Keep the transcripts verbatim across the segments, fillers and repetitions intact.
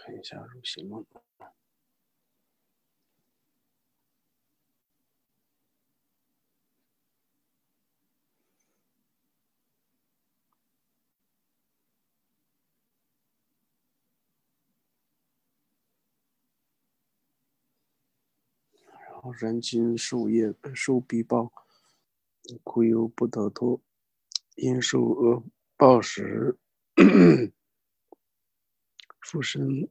看一下入行梦。然后人尽授业，受必报，故有不得脱，因受恶报时，复生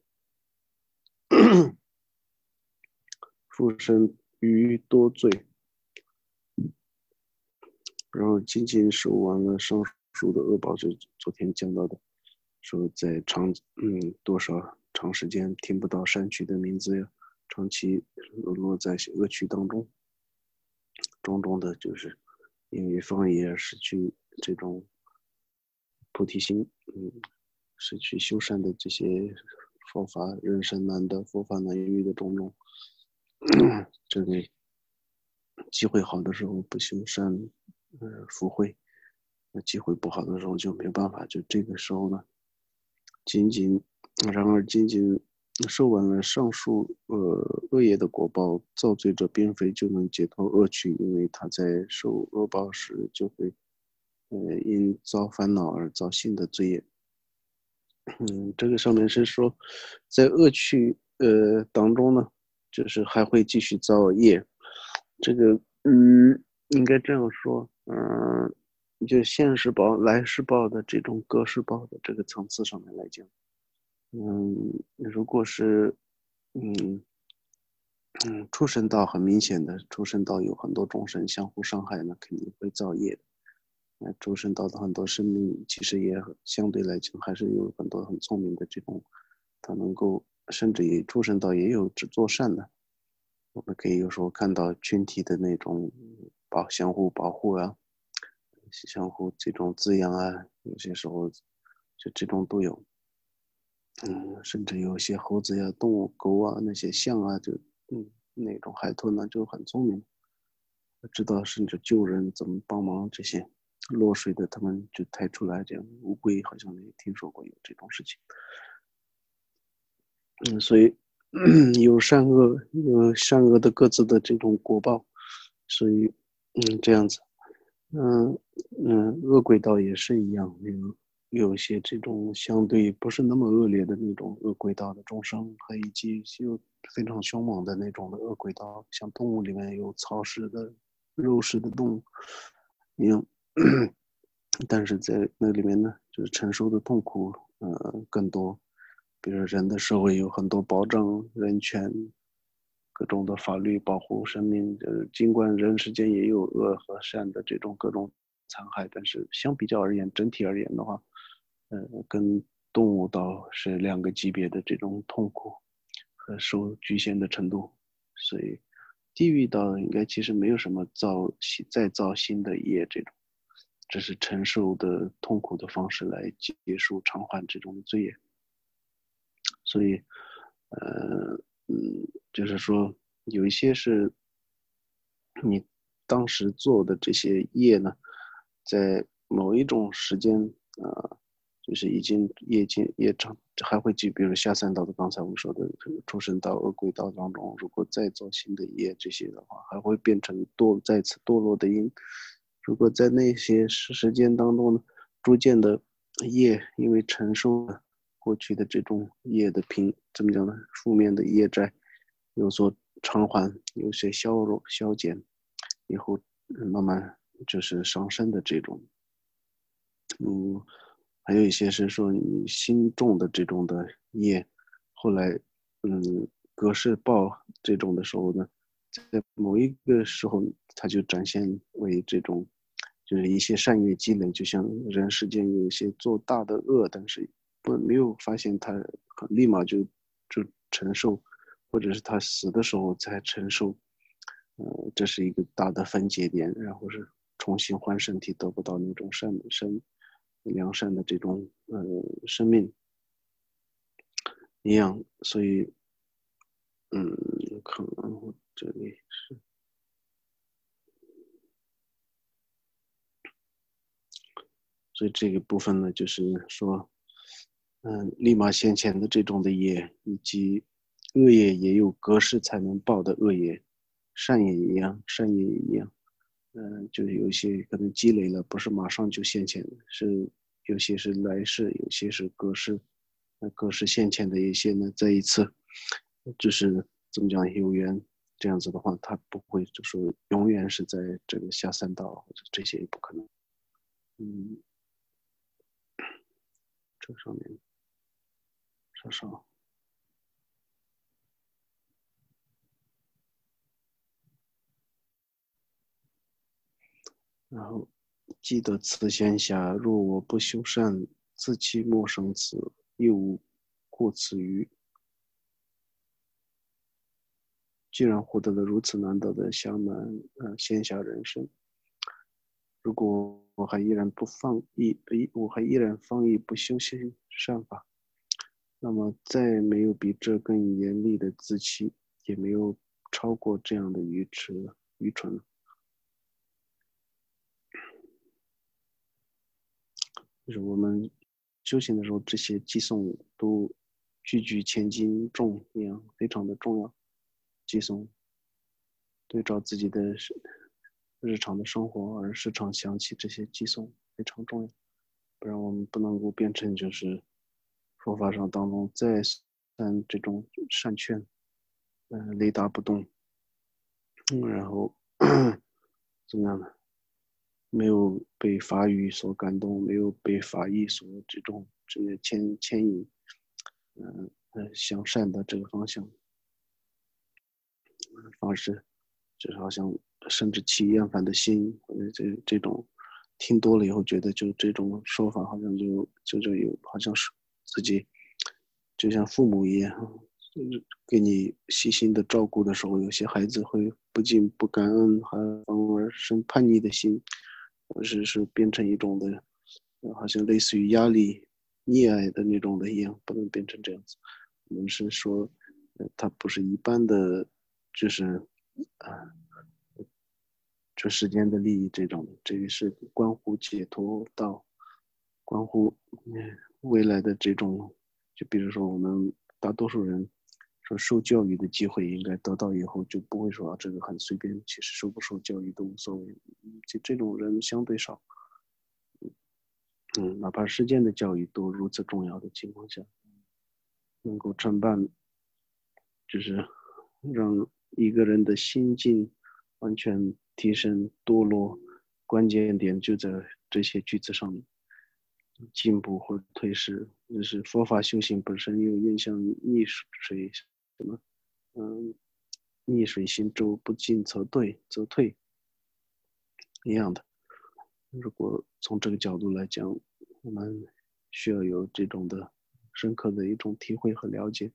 复生于多罪。然后仅仅受完了上述的恶报，就昨天讲到的，说在长嗯多少长时间听不到善趣的名字呀，长期落在恶趣当中，种种的就是因为放逸而失去这种菩提心，嗯，失去修善的这些佛法，人生难得，佛法难遇的种种，这个机会好的时候不修善，呃，福慧。那机会不好的时候就没有办法，就这个时候呢，仅仅然而仅仅受完了上述呃恶业的果报，造罪者并非就能解脱恶趣，因为他在受恶报时就会呃因造烦恼而造新的罪业。嗯，这个上面是说，在恶趣呃当中呢，就是还会继续造业。这个嗯，应该这样说，嗯，就现世报、来世报的这种隔世报的这个层次上面来讲，嗯，如果是嗯嗯畜生道很明显的，畜生道有很多众生相互伤害，那肯定会造业的。那畜生道的很多生命其实也相对来讲还是有很多很聪明的这种，他能够甚至也畜生道也有只做善的。我们可以有时候看到群体的那种保相互保护啊，相互这种滋养啊，有些时候就这种都有。嗯，甚至有些猴子呀、动物、狗啊、那些象啊，就嗯那种海豚呢就很聪明，知道甚至救人怎么帮忙这些。落水的他们就抬出来，这样乌龟好像也听说过有这种事情。嗯，所以有善恶，有善恶的各自的这种果报，所以嗯这样子。嗯嗯，恶鬼道也是一样，有有一些这种相对不是那么恶劣的那种恶鬼道的众生，和以及有非常凶猛的那种的恶鬼道，像动物里面有草食的、肉食的动物一样，但是在那里面呢，就是承受的痛苦呃更多。比如人的社会有很多保障人权，各种的法律保护生命，呃，尽管人世间也有恶和善的这种各种残害，但是相比较而言，整体而言的话，呃，跟动物道是两个级别的这种痛苦和受局限的程度，所以地狱道应该其实没有什么造再造新的业这种，只是承受的痛苦的方式来结束偿还这种罪业。所以，呃，嗯，就是说，有一些是你当时做的这些业呢，在某一种时间，呃，就是已经业尽业障，还会继，比如下三道的，刚才我们说的这个畜生道、恶鬼道当中，如果再做新的业这些的话，还会变成堕再次堕落的因。如果在那些时时间当中呢，逐渐的业，因为承受了过去的这种业的平，怎么讲呢？负面的业债有所偿还，有些消弱消减，以后慢慢就是上升的这种。嗯，还有一些是说你心重的这种的业，后来嗯隔世报这种的时候呢，在某一个时候它就展现为这种，就是一些善业积累，就像人世间有一些做大的恶，但是不没有发现他立马就就承受，或者是他死的时候才承受，呃，这是一个大的分界点，然后是重新换身体，得不到那种善善良善的这种呃生命一样，所以嗯，可能我这里是，所以这个部分呢，就是说， 嗯，立马现前的这种的业，以及恶业也有隔世才能报的恶业，善业一样，善业一样。嗯，就是有一些可能积累了，不是马上就现前的，是有些是来世，有些是隔世，那隔世现前的一些呢，再一次就是怎么讲有缘，这样子的话，他不会就说永远是在这个下三道，或者这些也不可能。嗯，这上面稍稍。然后记得此闲暇，若我不修善，自弃莫生死，亦无过此余。既然获得了如此难得的暇满，呃，闲暇人生，如果我还依然不放逸，我还依然放逸不修行善法，那么再没有比这更严厉的自欺，也没有超过这样的愚痴愚蠢了。就是我们修行的时候，这些寄送都句句千斤重一样，非常的重要。寄送对照自己的日常的生活，而时常想起这些寄送非常重要，不然我们不能够变成就是佛法上当中再三这种善劝，嗯、呃，雷打不动，嗯，然后怎么样呢？没有被法语所感动，没有被法意所这种这个牵牵引，嗯呃，呃向善的这个方向方式，就是好像生至起厌烦的心，或者这这种听多了以后，觉得就这种说法好像就就就有好像是自己就像父母一样，就是给你细心的照顾的时候，有些孩子会不仅不感恩，还反而生叛逆的心，或者是变成一种的，呃好像类似于压力、溺爱的那种的一样，不能变成这样子。我们是说，呃，它不是一般的，就是啊，这世间的利益这种，这个是关乎解脱道，关乎嗯未来的这种，就比如说我们大多数人说受教育的机会应该得到以后，就不会说啊这个很随便，其实受不受教育都无所谓，就这种人相对少。嗯，哪怕世间的教育都如此重要的情况下，能够承办，就是让一个人的心境完全提升堕落，关键点就在这些句子上面，进步或退失，就是佛法修行本身有点像逆水什么，嗯，逆水行舟，不进则退，则退一样的。如果从这个角度来讲，我们需要有这种的深刻的一种体会和了解。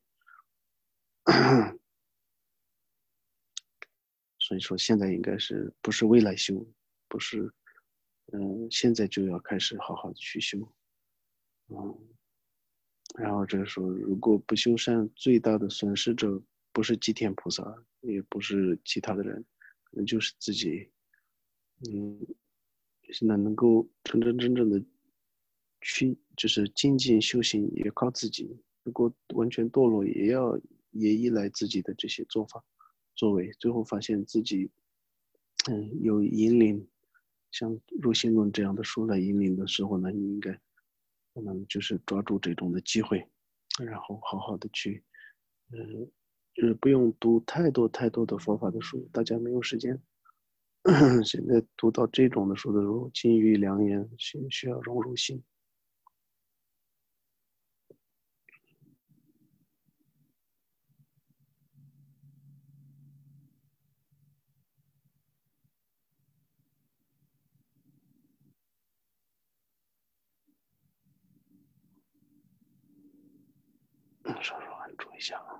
所以说，现在应该是不是未来修，不是，嗯，现在就要开始好好的去修，嗯，然后这个时候，如果不修善，最大的损失者不是吉天菩萨，也不是其他的人，可能就是自己，嗯，现在能够真真正正的去，就是精进修行，也靠自己。如果完全堕落，也要也依赖自己的这些做法作为，最后发现自己，嗯，有引领，像入心论这样的书来引领的时候呢，你应该，可能就是抓住这种的机会，然后好好的去，嗯，就是不用读太多太多的佛法的书，大家没有时间。现在读到这种的书的时候，金玉良言，需需要融入心。稍稍安住一下啊。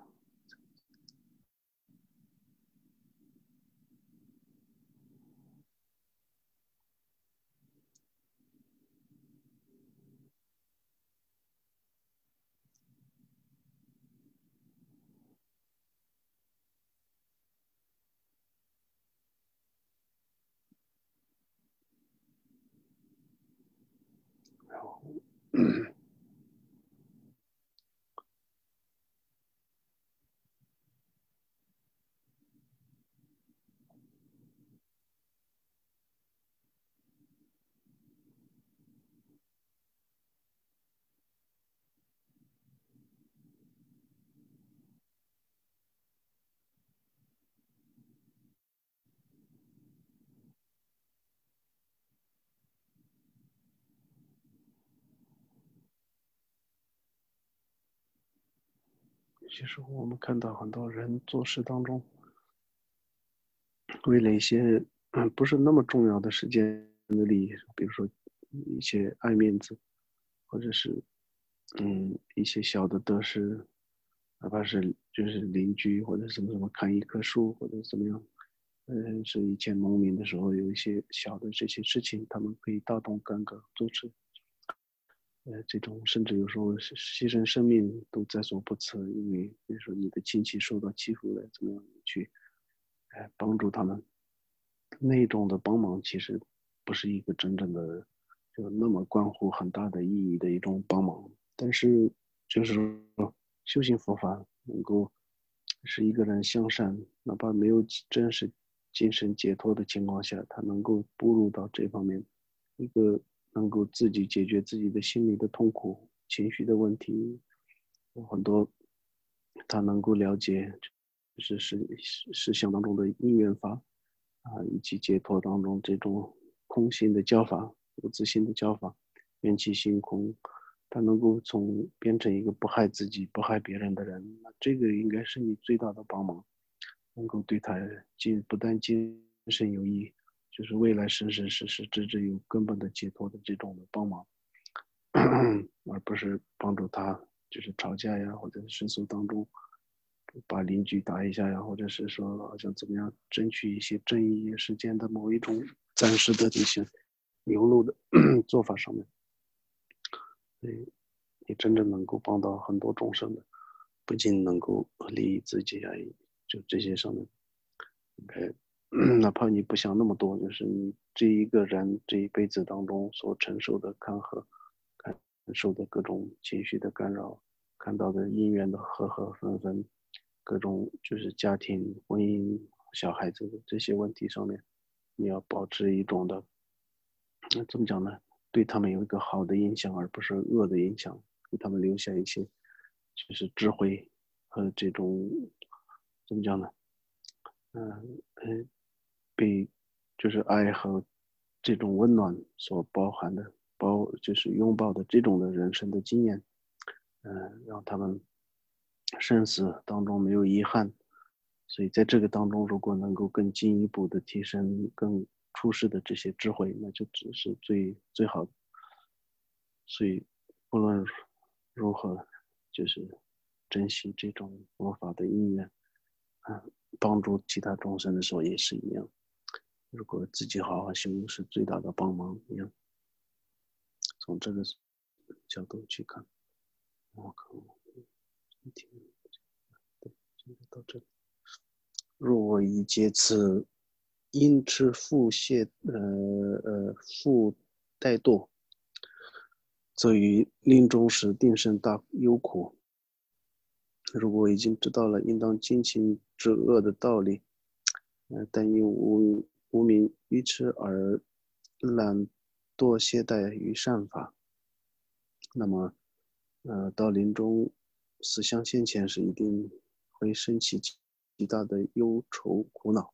然后其实我们看到很多人做事当中，为了一些嗯不是那么重要的事件的利益，比如说一些爱面子，或者是嗯一些小的得失，哪怕是就是邻居或者什么什么砍一棵树或者怎么样，嗯，是以前农民的时候有一些小的这些事情，他们可以大动干戈，做出呃这种甚至有时候是牺牲生命都在所不辞，因为比如说你的亲戚受到欺负了，怎么样去哎帮助他们，那种的帮忙其实不是一个真正的就那么关乎很大的意义的一种帮忙，但是就是说修行佛法能够使一个人向善，哪怕没有真实精神解脱的情况下，他能够步入到这方面，一个能够自己解决自己的心理的痛苦、情绪的问题，有很多他能够了解，就是是实相当中的因缘法啊，以及解脱当中这种空性的教法、无自性的教法、缘起性空，他能够从变成一个不害自己、不害别人的人，那这个应该是你最大的帮忙，能够对他精不但精神有益，就是未来生生世世直至有根本的解脱的这种的帮忙，而不是帮助他就是吵架呀，或者世俗当中把邻居打一下呀，或者是说好像怎么样争取一些正义事件的某一种暂时的这些流露的做法上面，所以你真正能够帮到很多众生的，不仅能够利益自己啊，就这些上面，该哪怕你不想那么多，就是你这一个人这一辈子当中所承受的干涸、感受的各种情绪的干扰，看到的姻缘的合合分分，各种就是家庭、婚姻、小孩子的这些问题上面，你要保持一种的，那怎么讲呢？对他们有一个好的印象，而不是恶的影响，给他们留下一些就是智慧和这种怎么讲呢？嗯嗯，被就是爱和这种温暖所包含的包，就是拥抱的这种的人生的经验，嗯，让他们生死当中没有遗憾。所以在这个当中，如果能够更进一步的提升更出世的这些智慧，那就只是最最好的。所以不论如何，就是珍惜这种佛法的因缘，啊，帮助其他众生的时候也是一样。如果自己好好修，是最大的帮忙一样。从这个角度去看，我看今天对，就到这里。若我以借此因吃腹泻，呃呃腹怠惰，则于临终时定生大忧苦。如果已经知道了应当精勤止恶的道理，呃，但因无无名愚痴而懒惰懈怠于善法，那么，呃，到临终死相现前时，一定会升起极大的忧愁苦恼。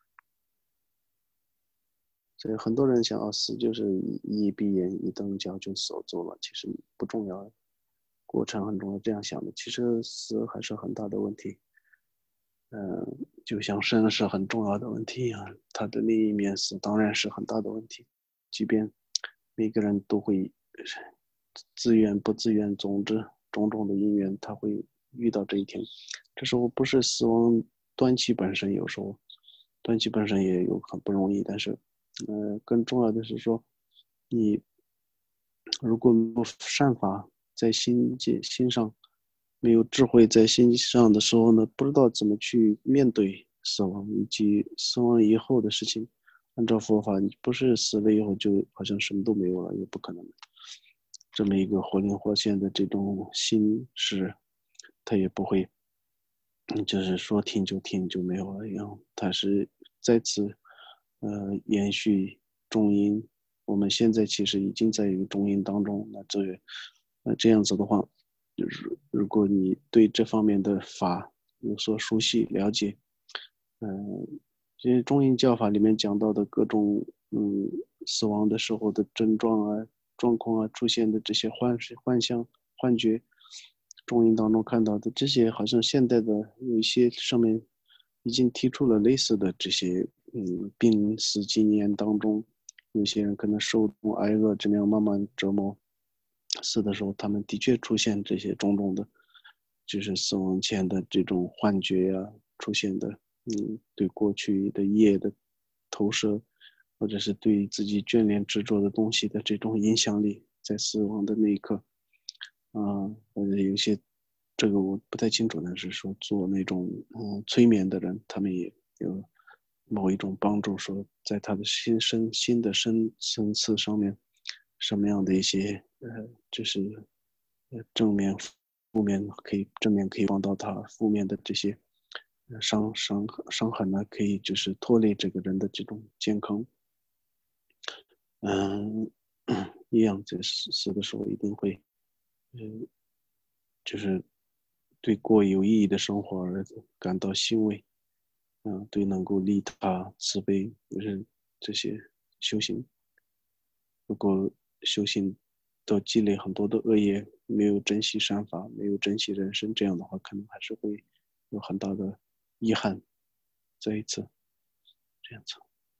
所以很多人想啊，死就是一闭眼一瞪脚就走走了，其实不重要，过程很重要。这样想的，其实死还是很大的问题。嗯、呃，就像生是很重要的问题一样，它的另一面死当然是很大的问题。即便每个人都会自愿不自愿，总之种种的因缘，他会遇到这一天。这时候不是死亡端期本身，有时候端期本身也有很不容易，但是，呃，更重要的是说，你如果没有善法在心界心上，没有智慧在心上的时候呢，不知道怎么去面对死亡以及死亡以后的事情。按照佛法，你不是死了以后就好像什么都没有了，也不可能。这么一个活灵活现的这种心事，它也不会，就是说停就停就没有了一样。它是再次，呃，延续中阴。我们现在其实已经在一个中阴当中，那这，那这样子的话，就是如果你对这方面的法有所熟悉了解，嗯，这些中印教法里面讲到的各种嗯死亡的时候的症状啊、状况啊出现的这些幻幻象、幻觉， 中医当中看到的这些，好像现代的有一些上面已经提出了类似的这些，嗯，病死经验当中，有些人可能受挨饿这样慢慢折磨，死的时候，他们的确出现这些种种的，就是死亡前的这种幻觉呀、出现的，嗯，对过去的业的投射，或者是对自己眷恋执着的东西的这种影响力，在死亡的那一刻。啊，或者有些这个我不太清楚，但是说做那种嗯催眠的人，他们也有某一种帮助，说在他的心身新的深层次上面，什么样的一些呃，就是呃正面、负面可以正面可以帮到他，负面的这些呃伤伤伤痕呢，可以就是拖累这个人的这种健康。嗯，一样在死死的时候一定会。嗯，就是对过有意义的生活而感到欣慰，嗯，对能够利他、慈悲，就是这些修行。如果修行都积累很多的恶业，没有珍惜善法，没有珍惜人生，这样的话，可能还是会有很大的遗憾。再一次这样子。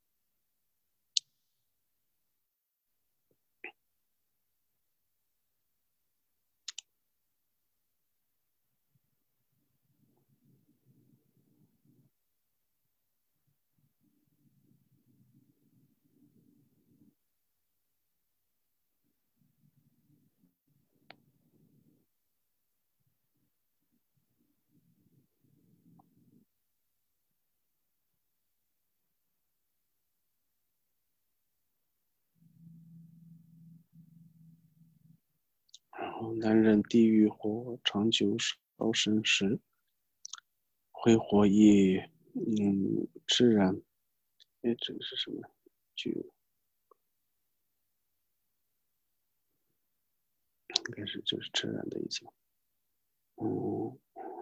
然后，男人地狱火长久烧身时，会火亦嗯炽然。哎，这个是什么？就应该是就是炽然的意思。嗯，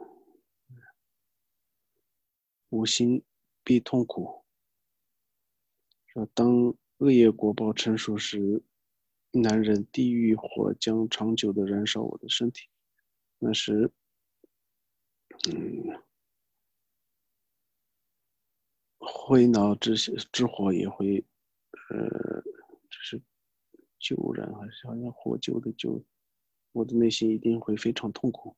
无心必痛苦。说当恶业果报成熟时，男人地狱火将长久的燃烧我的身体。那时，嗯，灰脑之之火也会，呃，就是救燃还是好像火救的救，我的内心一定会非常痛苦。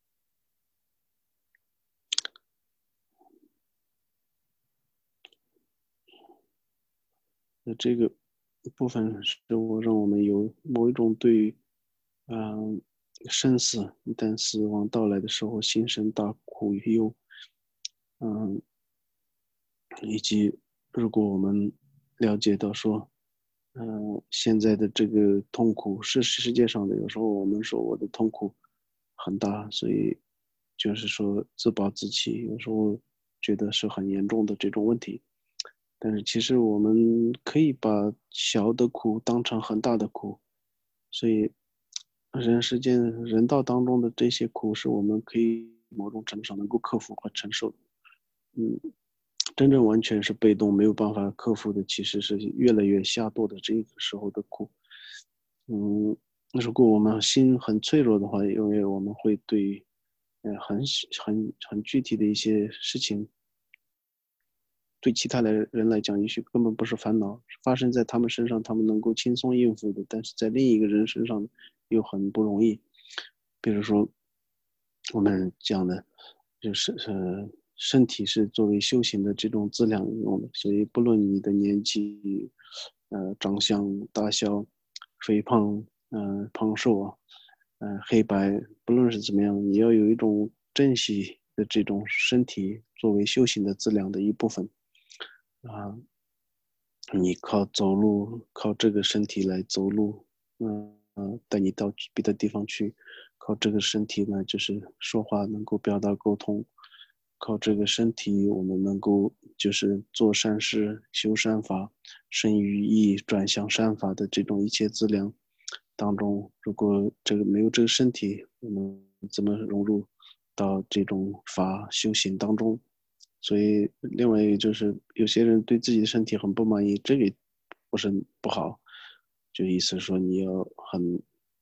那这个部分是我让我们有某一种对于，嗯、生死一旦死亡到来的时候，心生大苦与忧，嗯，以及如果我们了解到说，嗯、现在的这个痛苦是世界上的，有时候我们说我的痛苦很大，所以就是说自暴自弃，有时候觉得是很严重的这种问题。但是其实我们可以把小的苦当成很大的苦，所以人世间人道当中的这些苦是我们可以某种程度上能够克服和承受的。嗯，真正完全是被动没有办法克服的，其实是越来越下堕的这个时候的苦。嗯，如果我们心很脆弱的话，因为我们会对呃很很很具体的一些事情对其他的人来讲，也许根本不是烦恼，发生在他们身上，他们能够轻松应付的，但是在另一个人身上又很不容易。比如说，我们讲的，就是呃，身体是作为修行的这种资粮用的，所以不论你的年纪、呃长相、大小、肥胖、嗯、呃、胖瘦啊，嗯、呃、黑白，不论是怎么样，你要有一种珍惜的这种身体作为修行的资粮的一部分。啊，你靠走路，靠这个身体来走路，嗯嗯，带你到别的地方去，靠这个身体呢，就是说话能够表达沟通，靠这个身体我们能够就是做善事、修善法、生于义、转向善法的这种一切资粮当中，如果这个没有这个身体，我们怎么融入到这种法修行当中？所以，另外一个就是有些人对自己的身体很不满意，这个不是不好，就意思说你要很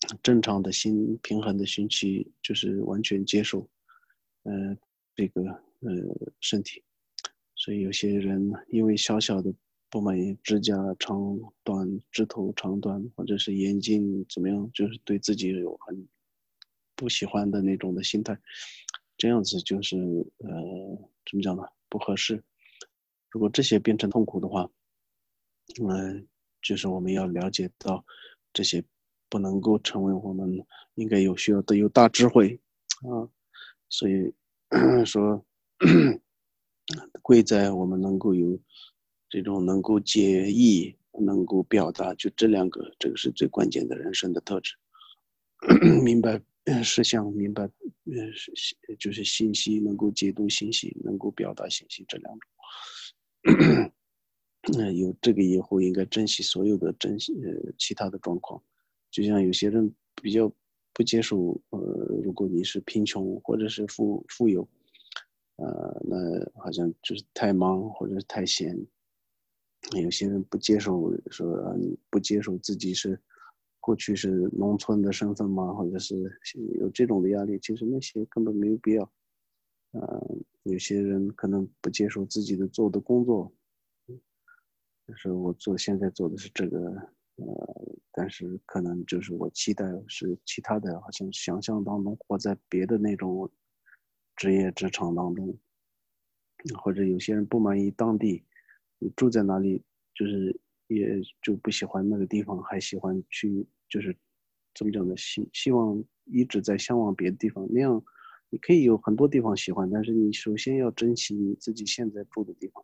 正常的心平衡的心去，就是完全接受，呃，这个呃身体。所以有些人因为小小的不满意，指甲长短、指头长短，或者是眼睛怎么样，就是对自己有很不喜欢的那种的心态，这样子就是呃怎么讲呢？不合适。如果这些变成痛苦的话，嗯、呃，就是我们要了解到这些不能够成为我们应该有需要的有大智慧啊，所以说贵在我们能够有这种能够解义、能够表达，就这两个，这个是最关键的人生的特质。明白事项，明白呃是就是信息，能够解读信息，能够表达信息，这两种。嗯，有这个以后应该珍惜所有的珍惜呃其他的状况，就像有些人比较不接受，呃，如果你是贫穷或者是富富有，呃，那好像就是太忙或者是太闲。有些人不接受说你不接受自己是过去是农村的身份吗？或者是有这种的压力，其实那些根本没有必要。呃，有些人可能不接受自己的做的工作，就是我做现在做的是这个，呃，但是可能就是我期待是其他的，好像想象当中活在别的那种职业职场当中，或者有些人不满意当地，你住在哪里，就是也就不喜欢那个地方，还喜欢去，就是怎么讲呢？希希望一直在向往别的地方，那样你可以有很多地方喜欢，但是你首先要珍惜你自己现在住的地方。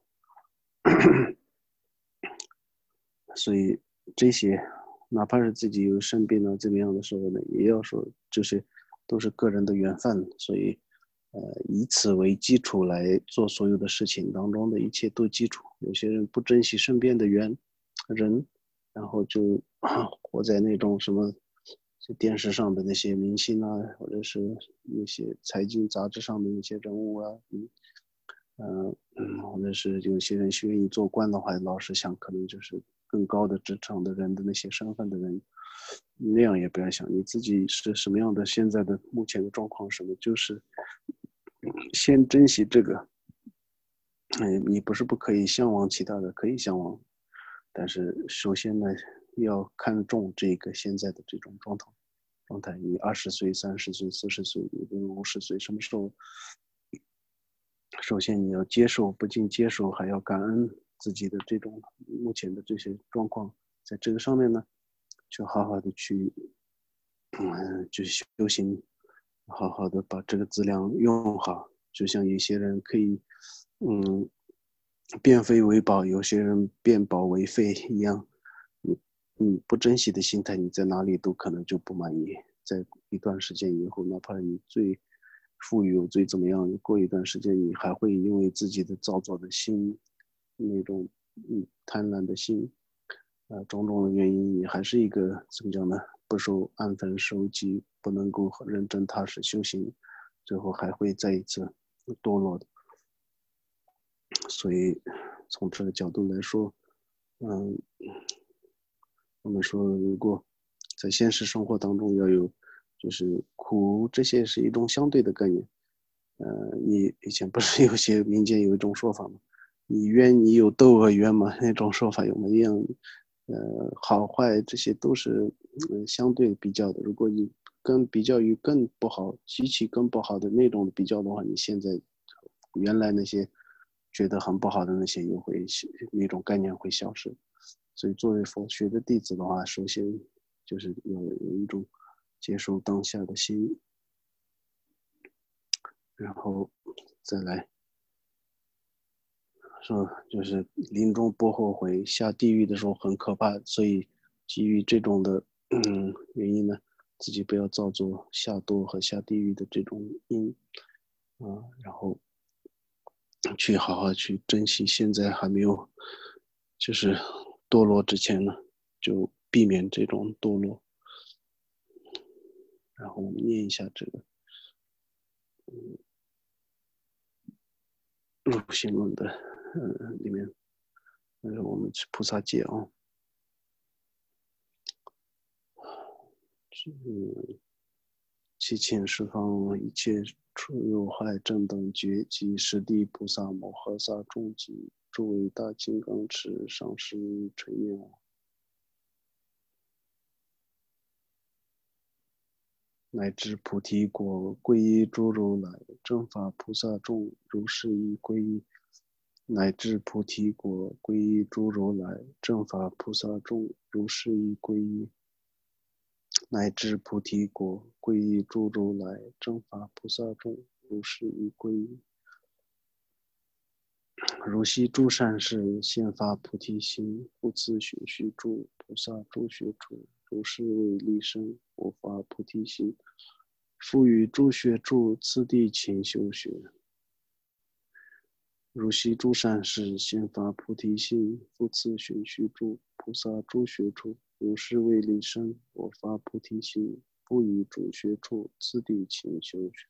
所以这些，哪怕是自己有生病了怎么样的时候呢，也要说这些都是个人的缘分，所以呃以此为基础来做所有的事情当中的一切都基础。有些人不珍惜身边的缘人，然后就活在那种什么就电视上的那些明星啊，或者是那些财经杂志上的那些人物啊，嗯。嗯嗯，或者是有些人愿意做官的话，老是想可能就是更高的职场的人的那些身份的人，那样也不要想你自己是什么样的，现在的目前的状况什么，就是先珍惜这个。嗯，你不是不可以向往其他的，可以向往，但是首先呢，要看重这个现在的这种状态。状态，你二十岁、三十岁、四十岁、五十岁，什么时候首先你要接受，不仅接受，还要感恩自己的这种目前的这些状况，在这个上面呢，就好好的去，嗯，就修行，好好的把这个资粮用好。就像有些人可以，嗯，变废为宝，有些人变宝为废一样。你你不珍惜的心态，你在哪里都可能就不满意。在一段时间以后，哪怕你最富有、最怎么样，过一段时间，你还会因为自己的造作的心，那种嗯贪婪的心，啊、呃，种种的原因，你还是一个怎么讲呢？不受安分守己，不能够认真踏实修行，最后还会再一次堕落的。所以从这个角度来说，嗯，我们说如果在现实生活当中要有，就是苦这些是一种相对的概念。呃，你以前不是有些民间有一种说法吗？你冤你有窦娥冤吗？那种说法有没有一样？呃，好坏这些都是嗯相对比较的。如果你跟比较于更不好、极其更不好的那种比较的话，你现在原来那些觉得很不好的那些又会那种概念会消失。所以作为佛学的弟子的话，首先就是要有一种接受当下的心，然后再来说，就是临终不后悔，下地狱的时候很可怕，所以基于这种的嗯原因呢，自己不要造作下堕和下地狱的这种因啊，然后去好好去珍惜现在还没有就是堕落之前呢，就避免这种堕落。然后我们念一下这个入行论的，呃，里面，呃，我们是菩萨戒啊。 嗯，其请十方一切处有害正等觉及十地菩萨摩诃萨众及诸位大金刚持上师垂念我，乃至菩提果皈依诸如来正法菩萨众如是依皈依，乃至菩提果皈依诸如来正法菩萨众如是依皈依，乃至菩提果皈依诸如来正法菩萨众如是依皈依。如昔诸善士现发菩提心，复次寻须诸菩萨诸学处，如是为利生我发菩提心，复与诸学处次第勤修学。如昔诸善士现发菩提心，复次寻须诸菩萨诸学处，如是为利生我发菩提心，复与诸学处次第勤修学。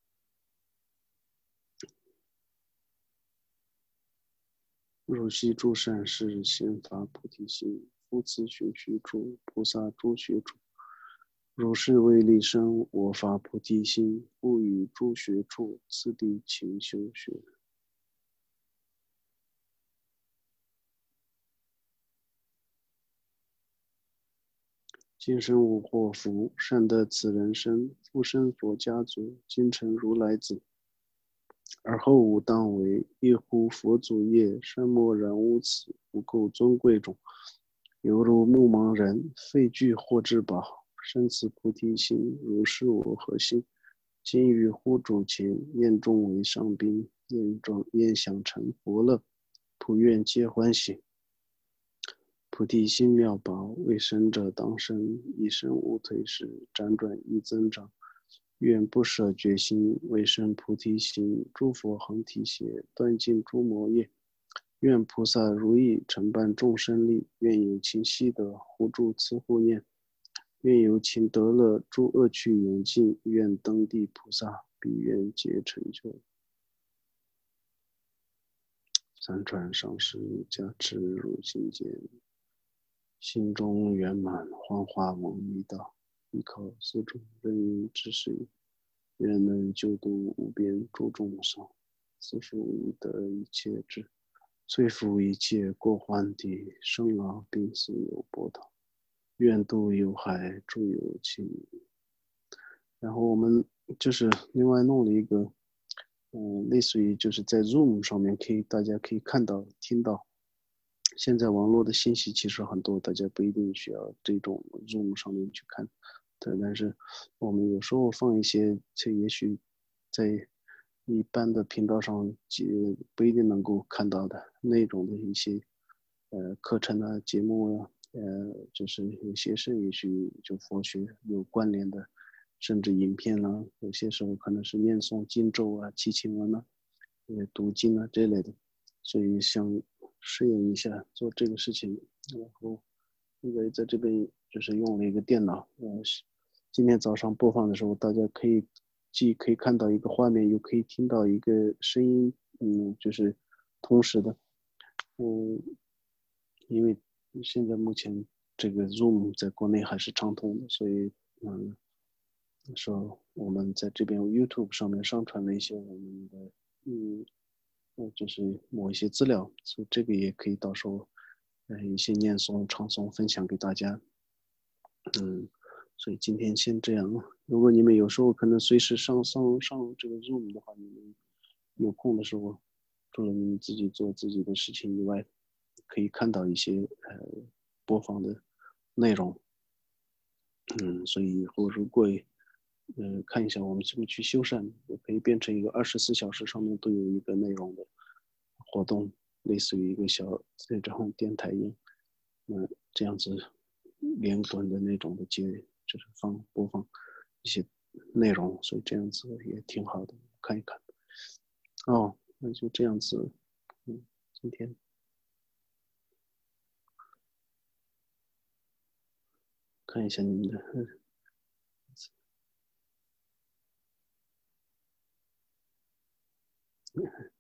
如昔诸善士现发菩提心，复次寻须诸菩萨诸学处，如是为利生我发菩提心，复与诸学处次第勤修学。今生无祸福，善得此人身，复生佛家族，今成如来子。而后吾当为一乎佛祖业，善莫然无此，不够尊贵种，犹如目盲人，废具获至宝，生此菩提心，如是我何心？今于乎主前，宴众为上宾，宴众宴享成佛乐，普愿皆欢喜。菩提心妙宝，为生者当生，一生无退失，辗转亦增长。愿不舍决心，为生菩提心，诸佛恒提携，断尽诸魔业。愿菩萨如意承办众生力，愿有情悉得，护助慈护念。愿有情得乐，诸恶趣远近，愿登地菩萨，彼愿皆成就。三传上师加持如心间，心中圆满幻化蒙密道，依靠四种人缘之事，愿能救度无边诸众生，自负以得一切智，摧伏一切过患地，生老病死有波涛，愿度有害诸有情。然后我们就是另外弄了一个，嗯，类似于就是在 Zoom 上面可以大家可以看到听到。现在网络的信息其实很多，大家不一定需要这种 Zoom 上面去看，对，但是我们有时候放一些，这也许在一般的频道上不一定能够看到的内容的一些呃课程啊、节目啊，呃，就是有些是也许就佛学有关联的，甚至影片啦、啊，有些时候可能是念诵经咒啊、祈请文啊、呃读经啊这类的，所以想适应一下做这个事情，然后因为在这边就是用了一个电脑，呃，今天早上播放的时候，大家可以既可以看到一个画面，又可以听到一个声音，嗯，就是同时的，嗯，因为现在目前这个 Zoom 在国内还是畅通的，所以嗯，说我们在这边 YouTube 上面上传了一些我们的嗯。呃，就是某一些资料，所以这个也可以到时候，呃，一些念诵、唱诵分享给大家。嗯，所以今天先这样。如果你们有时候可能随时上上上这个 Zoom 的话，你们有空的时候，除了你们自己做自己的事情以外，可以看到一些呃播放的内容。嗯，所以以后如果嗯、呃，看一下我们怎么去修缮，也可以变成一个二十四小时上面都有一个内容的活动，类似于一个小这种电台一样，嗯、呃，这样子连滚的那种的接，就是放播放一些内容，所以这样子也挺好的，看一看。哦，那就这样子，嗯，今天看一下你们的。嗯